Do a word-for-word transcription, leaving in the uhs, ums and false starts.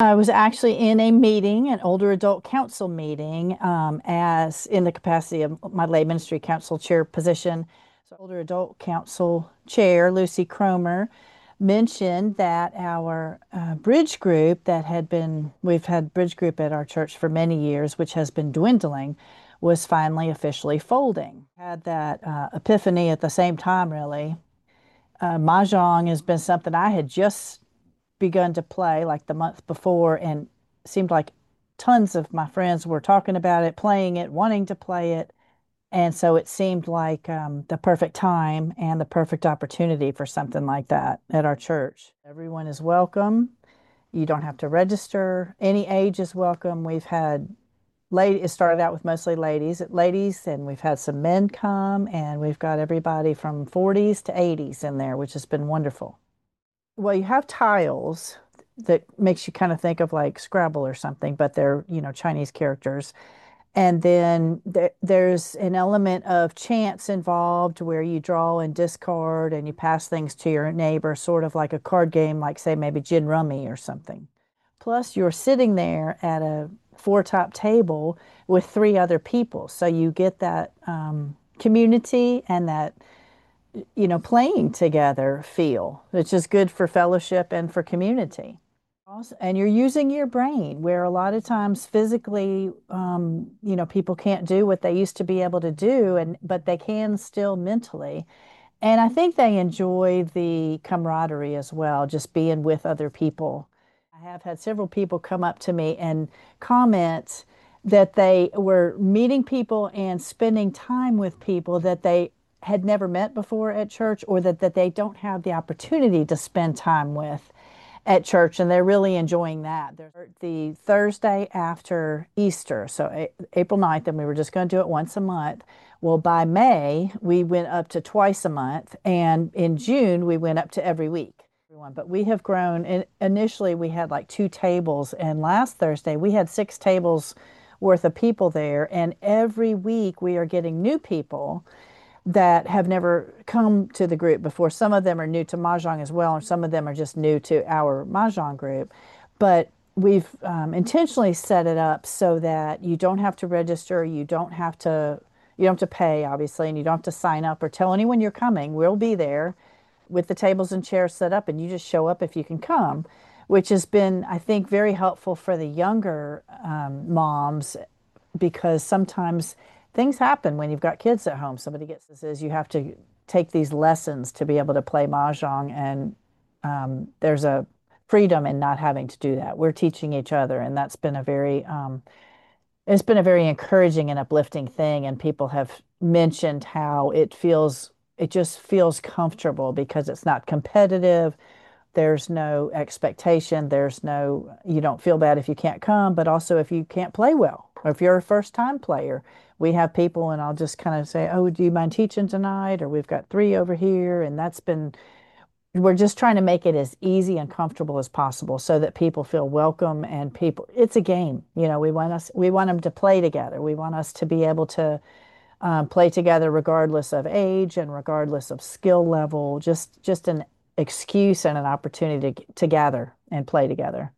I was actually in a meeting, an older adult council meeting, um, as in the capacity of my lay ministry council chair position. So, older adult council chair, Lucy Cromer, mentioned that our uh, bridge group that had been, we've had bridge group at our church for many years, which has been dwindling, was finally officially folding. Had that uh, epiphany at the same time, really. Uh, Mahjong has been something I had just begun to play like the month before, and it seemed like tons of my friends were talking about it, playing it, wanting to play it. And so it seemed like um, the perfect time and the perfect opportunity for something like that at our church. Everyone is welcome. You don't have to register. Any age is welcome. We've had lady, it started out with mostly ladies, ladies, and we've had some men come, and we've got everybody from forties to eighties in there, which has been wonderful. Well, you have tiles that makes you kind of think of like Scrabble or something, but they're, you know, Chinese characters. And then there, there's an element of chance involved where you draw and discard and you pass things to your neighbor, sort of like a card game, like say maybe gin rummy or something. Plus, you're sitting there at a four top table with three other people. So you get that um, community and that you know, playing together feel, which is good for fellowship and for community. And you're using your brain where a lot of times physically, um, you know, people can't do what they used to be able to do, and but they can still mentally. And I think they enjoy the camaraderie as well, just being with other people. I have had several people come up to me and comment that they were meeting people and spending time with people that they had never met before at church, or that, that they don't have the opportunity to spend time with at church, and they're really enjoying that. There's the Thursday after Easter, so a April ninth, and we were just going to do it once a month. Well, by May, we went up to twice a month, and in June, we went up to every week. But we have grown. And initially, we had like two tables, and last Thursday, we had six tables worth of people there, and every week we are getting new people that have never come to the group before. Some of them are new to Mahjong as well, and some of them are just new to our Mahjong group. But we've um, intentionally set it up so that you don't have to register, you don't have to, you don't have to pay, obviously, and you don't have to sign up or tell anyone you're coming. We'll be there with the tables and chairs set up, and you just show up if you can come, which has been, I think, very helpful for the younger um, moms, because sometimes things happen when you've got kids at home. Somebody gets this is you have to take these lessons to be able to play Mahjong, and um, there's a freedom in not having to do that. We're teaching each other, and that's been a very um, it's been a very encouraging and uplifting thing. And people have mentioned how it feels, it just feels comfortable because it's not competitive. There's no expectation. There's no, you don't feel bad if you can't come, but also if you can't play well, or if you're a first time player, we have people, and I'll just kind of say, oh, do you mind teaching tonight? Or we've got three over here. And that's been, we're just trying to make it as easy and comfortable as possible so that people feel welcome, and people, it's a game. You know, we want us, we want them to play together. We want us to be able to um, play together regardless of age and regardless of skill level, just, just an excuse and an opportunity to, to gather and play together.